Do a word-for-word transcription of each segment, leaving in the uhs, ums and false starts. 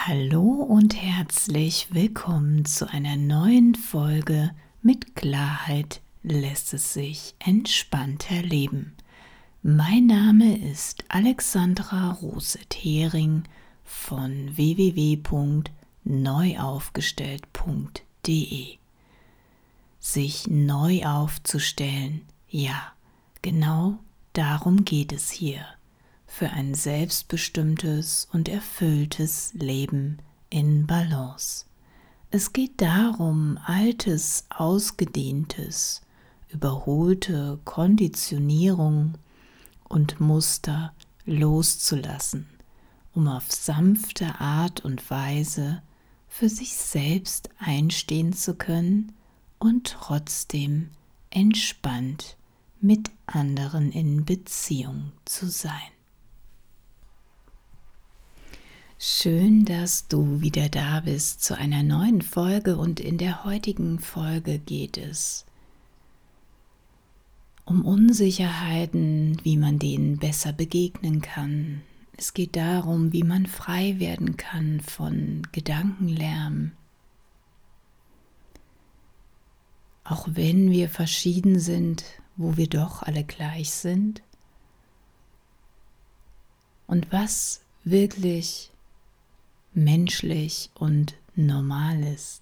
Hallo und herzlich willkommen zu einer neuen Folge Mit Klarheit lässt es sich entspannter leben. Mein Name ist Alexandra Rose-Thering von w w w punkt neuaufgestellt punkt de. Sich neu aufzustellen, ja, genau darum geht es hier. Für ein selbstbestimmtes und erfülltes Leben in Balance. Es geht darum, altes, ausgedehntes, überholte Konditionierung und Muster loszulassen, um auf sanfte Art und Weise für sich selbst einstehen zu können und trotzdem entspannt mit anderen in Beziehung zu sein. Schön, dass du wieder da bist zu einer neuen Folge, und in der heutigen Folge geht es um Unsicherheiten, wie man denen besser begegnen kann. Es geht darum, wie man frei werden kann von Gedankenlärm. Auch wenn wir verschieden sind, wo wir doch alle gleich sind. Und was wirklich menschlich und normal ist.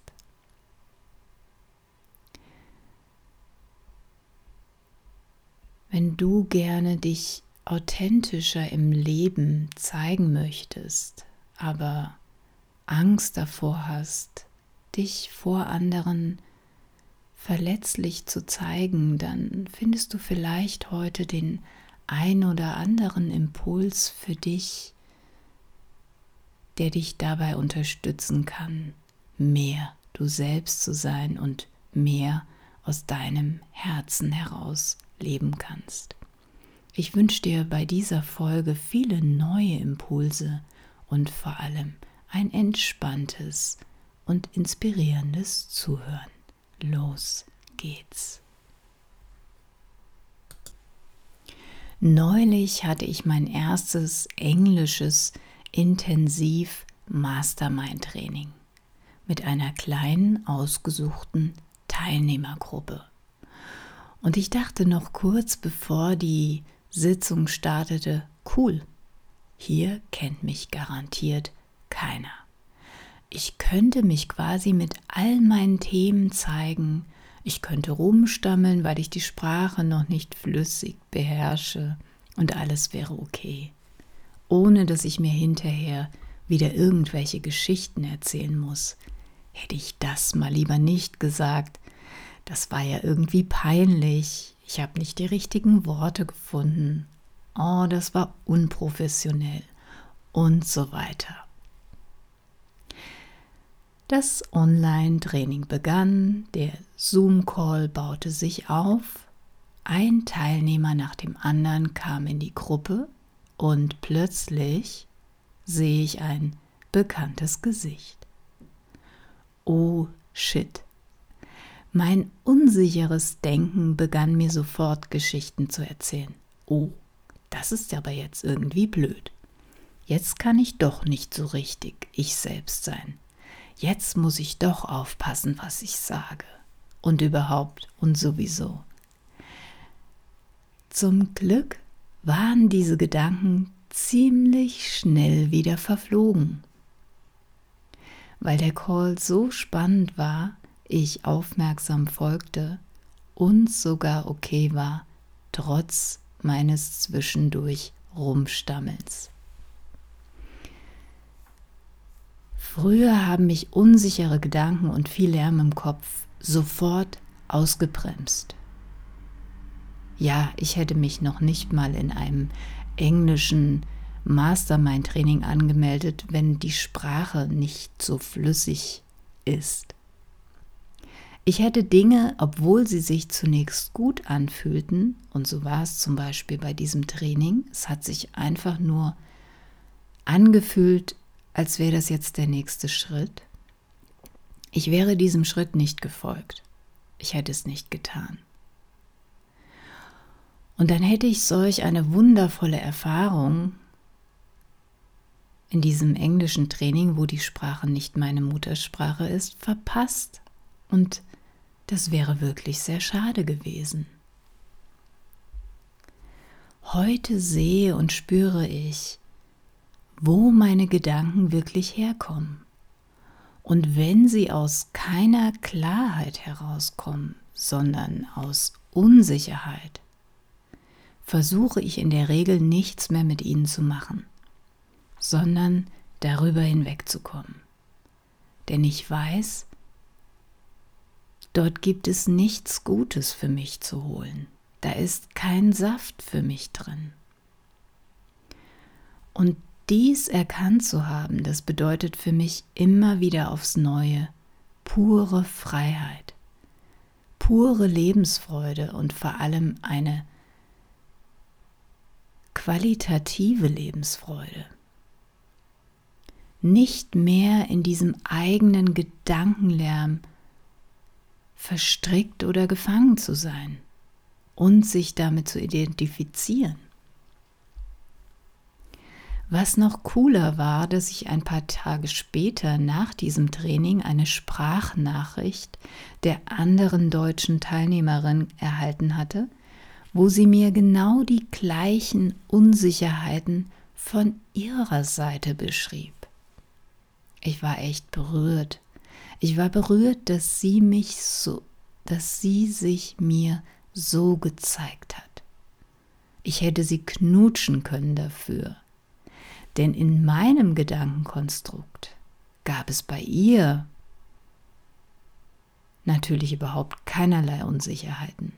Wenn du gerne dich authentischer im Leben zeigen möchtest, aber Angst davor hast, dich vor anderen verletzlich zu zeigen, dann findest du vielleicht heute den ein oder anderen Impuls für dich, der dich dabei unterstützen kann, mehr du selbst zu sein und mehr aus deinem Herzen heraus leben kannst. Ich wünsche dir bei dieser Folge viele neue Impulse und vor allem ein entspanntes und inspirierendes Zuhören. Los geht's! Neulich hatte ich mein erstes englisches Intensiv Mastermind-Training mit einer kleinen, ausgesuchten Teilnehmergruppe. Und ich dachte noch kurz bevor die Sitzung startete, cool, hier kennt mich garantiert keiner. Ich könnte mich quasi mit all meinen Themen zeigen, ich könnte rumstammeln, weil ich die Sprache noch nicht flüssig beherrsche, und alles wäre okay. Ohne dass ich mir hinterher wieder irgendwelche Geschichten erzählen muss. Hätte ich das mal lieber nicht gesagt. Das war ja irgendwie peinlich. Ich habe nicht die richtigen Worte gefunden. Oh, das war unprofessionell. Und so weiter. Das Online-Training begann, der Zoom-Call baute sich auf. Ein Teilnehmer nach dem anderen kam in die Gruppe. Und plötzlich sehe ich ein bekanntes Gesicht. Oh shit. Mein unsicheres Denken begann mir sofort Geschichten zu erzählen. Oh, das ist aber jetzt irgendwie blöd. Jetzt kann ich doch nicht so richtig ich selbst sein. Jetzt muss ich doch aufpassen, was ich sage. Und überhaupt und sowieso. Zum Glück waren diese Gedanken ziemlich schnell wieder verflogen. Weil der Call so spannend war, ich aufmerksam folgte und sogar okay war, trotz meines zwischendurch Rumstammelns. Früher haben mich unsichere Gedanken und viel Lärm im Kopf sofort ausgebremst. Ja, ich hätte mich noch nicht mal in einem englischen Mastermind-Training angemeldet, wenn die Sprache nicht so flüssig ist. Ich hätte Dinge, obwohl sie sich zunächst gut anfühlten, und so war es zum Beispiel bei diesem Training, es hat sich einfach nur angefühlt, als wäre das jetzt der nächste Schritt. Ich wäre diesem Schritt nicht gefolgt. Ich hätte es nicht getan. Und dann hätte ich solch eine wundervolle Erfahrung in diesem englischen Training, wo die Sprache nicht meine Muttersprache ist, verpasst. Und das wäre wirklich sehr schade gewesen. Heute sehe und spüre ich, wo meine Gedanken wirklich herkommen. Und wenn sie aus keiner Klarheit herauskommen, sondern aus Unsicherheit, versuche ich in der Regel nichts mehr mit ihnen zu machen, sondern darüber hinwegzukommen. Denn ich weiß, dort gibt es nichts Gutes für mich zu holen. Da ist kein Saft für mich drin. Und dies erkannt zu haben, das bedeutet für mich immer wieder aufs Neue pure Freiheit, pure Lebensfreude und vor allem eine qualitative Lebensfreude. Nicht mehr in diesem eigenen Gedankenlärm verstrickt oder gefangen zu sein und sich damit zu identifizieren. Was noch cooler war, dass ich ein paar Tage später nach diesem Training eine Sprachnachricht der anderen deutschen Teilnehmerin erhalten hatte, wo sie mir genau die gleichen Unsicherheiten von ihrer Seite beschrieb. Ich war echt berührt. Ich war berührt, dass sie mich so, dass sie sich mir so gezeigt hat. Ich hätte sie knutschen können dafür. Denn in meinem Gedankenkonstrukt gab es bei ihr natürlich überhaupt keinerlei Unsicherheiten.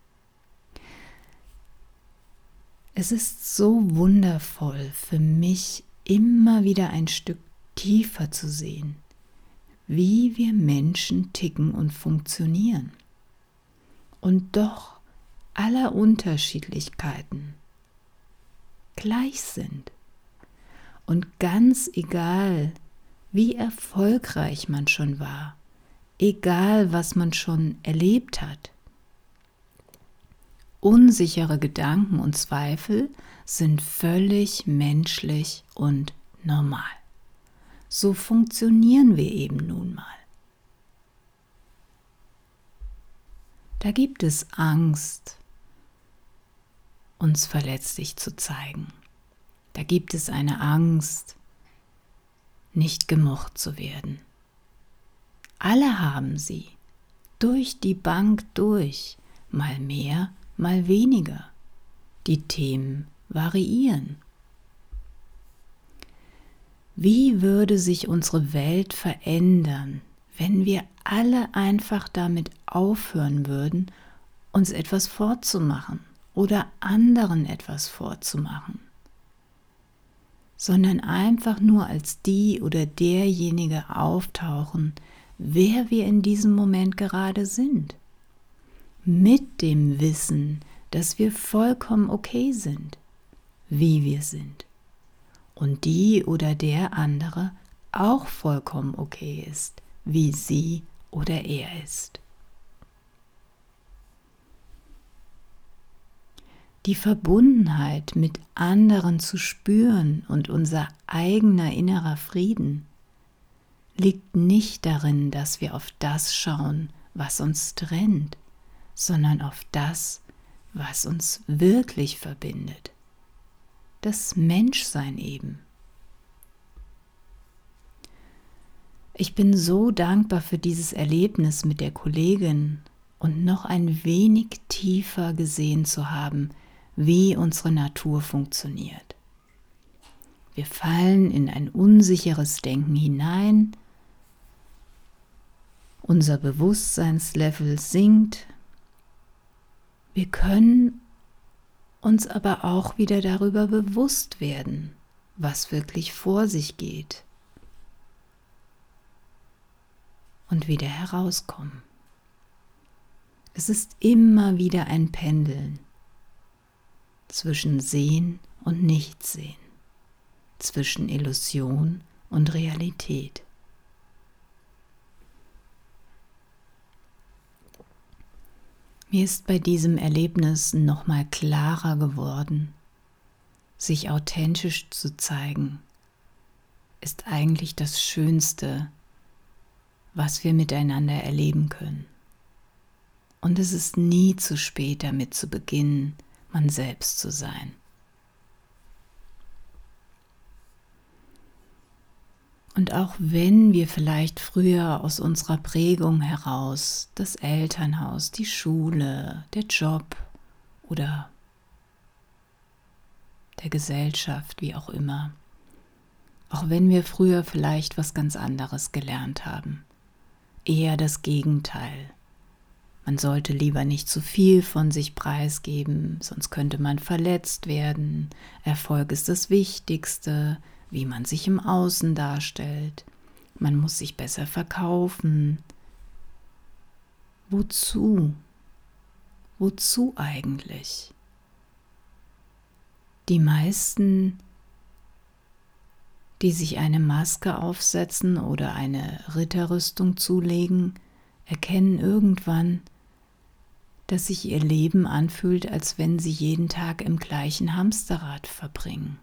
Es ist so wundervoll für mich, immer wieder ein Stück tiefer zu sehen, wie wir Menschen ticken und funktionieren. Und doch aller Unterschiedlichkeiten gleich sind. Und ganz egal, wie erfolgreich man schon war, egal was man schon erlebt hat, unsichere Gedanken und Zweifel sind völlig menschlich und normal. So funktionieren wir eben nun mal. Da gibt es Angst, uns verletzlich zu zeigen. Da gibt es eine Angst, nicht gemocht zu werden. Alle haben sie, durch die Bank durch, mal mehr, mal weniger. Die Themen variieren. Wie würde sich unsere Welt verändern, wenn wir alle einfach damit aufhören würden, uns etwas vorzumachen oder anderen etwas vorzumachen, sondern einfach nur als die oder derjenige auftauchen, wer wir in diesem Moment gerade sind, mit dem Wissen, dass wir vollkommen okay sind, wie wir sind, und die oder der andere auch vollkommen okay ist, wie sie oder er ist. Die Verbundenheit mit anderen zu spüren und unser eigener innerer Frieden liegt nicht darin, dass wir auf das schauen, was uns trennt, sondern auf das, was uns wirklich verbindet. Das Menschsein eben. Ich bin so dankbar für dieses Erlebnis mit der Kollegin und noch ein wenig tiefer gesehen zu haben, wie unsere Natur funktioniert. Wir fallen in ein unsicheres Denken hinein, unser Bewusstseinslevel sinkt, wir können uns aber auch wieder darüber bewusst werden, was wirklich vor sich geht und wieder herauskommen. Es ist immer wieder ein Pendeln zwischen Sehen und Nichtsehen, zwischen Illusion und Realität. Mir ist bei diesem Erlebnis nochmal klarer geworden, sich authentisch zu zeigen, ist eigentlich das Schönste, was wir miteinander erleben können. Und es ist nie zu spät, damit zu beginnen, man selbst zu sein. Und auch wenn wir vielleicht früher aus unserer Prägung heraus, das Elternhaus, die Schule, der Job oder der Gesellschaft, wie auch immer, auch wenn wir früher vielleicht was ganz anderes gelernt haben, eher das Gegenteil. Man sollte lieber nicht zu viel von sich preisgeben, sonst könnte man verletzt werden. Erfolg ist das Wichtigste, wie man sich im Außen darstellt. Man muss sich besser verkaufen. Wozu? Wozu eigentlich? Die meisten, die sich eine Maske aufsetzen oder eine Ritterrüstung zulegen, erkennen irgendwann, dass sich ihr Leben anfühlt, als wenn sie jeden Tag im gleichen Hamsterrad verbringen.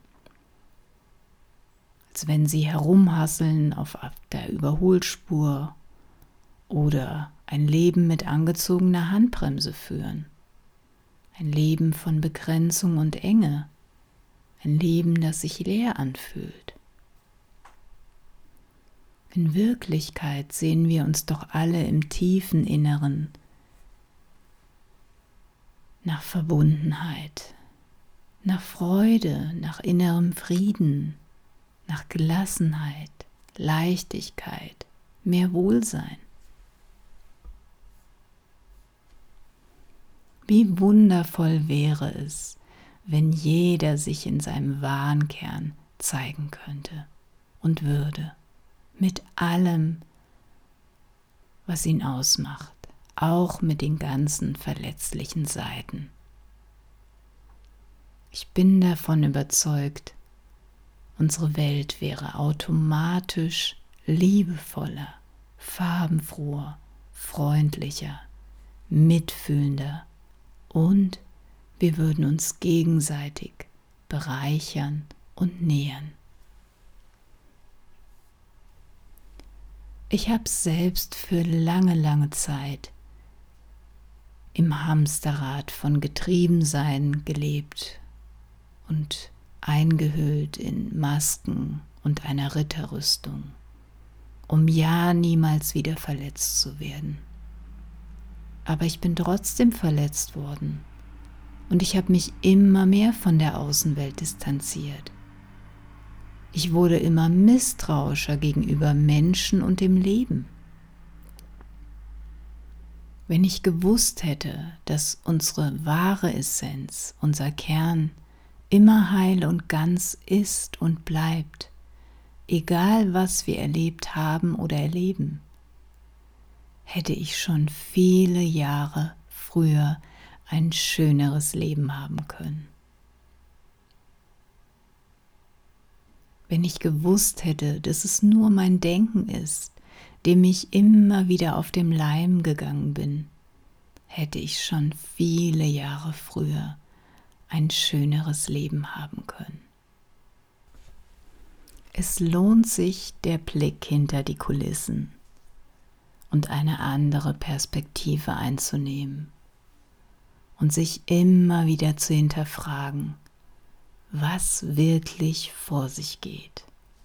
Als wenn sie herumhasseln auf der Überholspur oder ein Leben mit angezogener Handbremse führen. Ein Leben von Begrenzung und Enge. Ein Leben, das sich leer anfühlt. In Wirklichkeit sehen wir uns doch alle im tiefen Inneren nach Verbundenheit, nach Freude, nach innerem Frieden, nach Gelassenheit, Leichtigkeit, mehr Wohlsein. Wie wundervoll wäre es, wenn jeder sich in seinem wahren Kern zeigen könnte und würde, mit allem, was ihn ausmacht, auch mit den ganzen verletzlichen Seiten. Ich bin davon überzeugt, unsere Welt wäre automatisch liebevoller, farbenfroher, freundlicher, mitfühlender und wir würden uns gegenseitig bereichern und nähern. Ich habe selbst für lange, lange Zeit im Hamsterrad von Getriebensein gelebt und eingehüllt in Masken und einer Ritterrüstung, um ja niemals wieder verletzt zu werden. Aber ich bin trotzdem verletzt worden und ich habe mich immer mehr von der Außenwelt distanziert. Ich wurde immer misstrauischer gegenüber Menschen und dem Leben. Wenn ich gewusst hätte, dass unsere wahre Essenz, unser Kern, immer heil und ganz ist und bleibt, egal was wir erlebt haben oder erleben, hätte ich schon viele Jahre früher ein schöneres Leben haben können. Wenn ich gewusst hätte, dass es nur mein Denken ist, dem ich immer wieder auf dem Leim gegangen bin, hätte ich schon viele Jahre früher ein schöneres Leben haben können. Es lohnt sich der Blick hinter die Kulissen und eine andere Perspektive einzunehmen und sich immer wieder zu hinterfragen, was wirklich vor sich geht.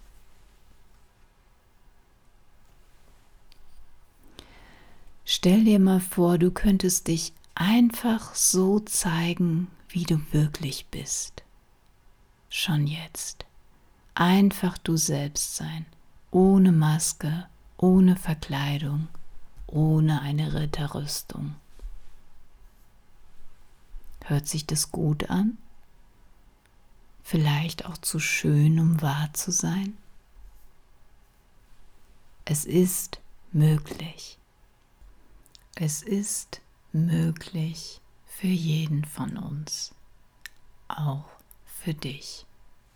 Stell dir mal vor, du könntest dich einfach so zeigen, wie du wirklich bist. Schon jetzt. Einfach du selbst sein, ohne Maske, ohne Verkleidung, ohne eine Ritterrüstung. Hört sich das gut an? Vielleicht auch zu schön, um wahr zu sein? Es ist möglich. Es ist möglich für jeden von uns, auch für dich.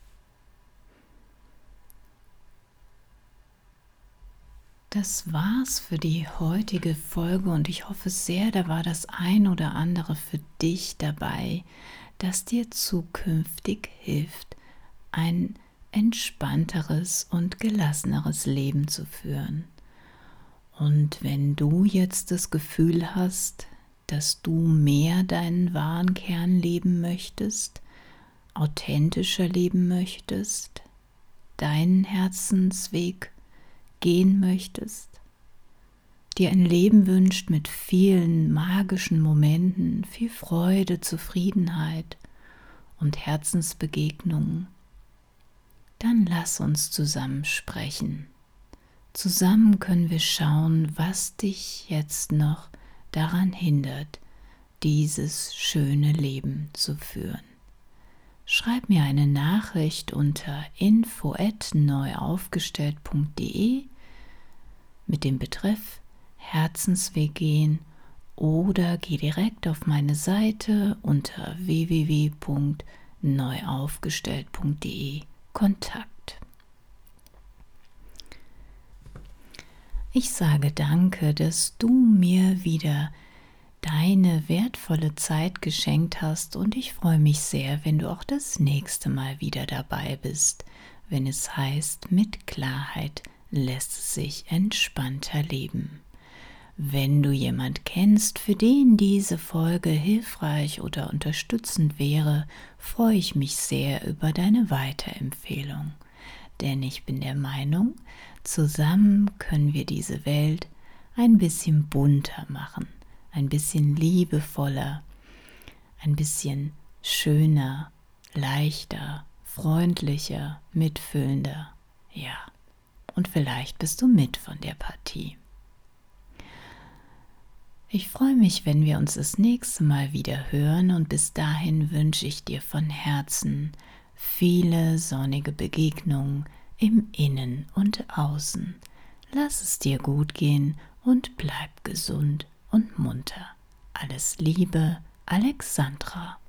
Das war's für die heutige Folge und ich hoffe sehr, da war das ein oder andere für dich dabei, das dir zukünftig hilft, ein entspannteres und gelasseneres Leben zu führen. Und wenn du jetzt das Gefühl hast, dass du mehr deinen wahren Kern leben möchtest, authentischer leben möchtest, deinen Herzensweg gehen möchtest, dir ein Leben wünscht mit vielen magischen Momenten, viel Freude, Zufriedenheit und Herzensbegegnungen, dann lass uns zusammen sprechen. Zusammen können wir schauen, was dich jetzt noch daran hindert, dieses schöne Leben zu führen. Schreib mir eine Nachricht unter info at neuaufgestellt punkt de mit dem Betreff Herzensweg gehen oder geh direkt auf meine Seite unter w w w punkt neuaufgestellt punkt de Kontakt. Ich sage danke, dass du mir wieder deine wertvolle Zeit geschenkt hast und ich freue mich sehr, wenn du auch das nächste Mal wieder dabei bist, wenn es heißt, mit Klarheit lässt es sich entspannter leben. Wenn du jemand kennst, für den diese Folge hilfreich oder unterstützend wäre, freue ich mich sehr über deine Weiterempfehlung. Denn ich bin der Meinung, zusammen können wir diese Welt ein bisschen bunter machen, ein bisschen liebevoller, ein bisschen schöner, leichter, freundlicher, mitfühlender. Ja, und vielleicht bist du mit von der Partie. Ich freue mich, wenn wir uns das nächste Mal wieder hören und bis dahin wünsche ich dir von Herzen viele sonnige Begegnungen im Innen und Außen. Lass es dir gut gehen und bleib gesund und munter. Alles Liebe, Alexandra.